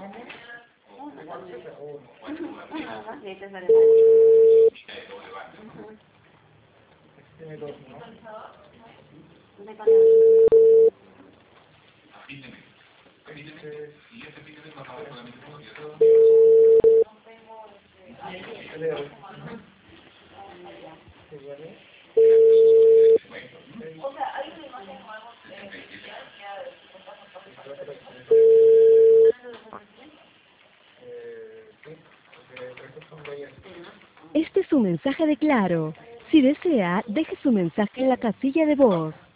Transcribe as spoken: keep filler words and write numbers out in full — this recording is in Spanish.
Uno también. Uno nomás, y ahí te sale. Tiene dos, ¿no? ¿Dónde pones? O sea, hay una imagen que podemos enviar Este es su mensaje de Claro. Si desea, deje su mensaje en la casilla de voz.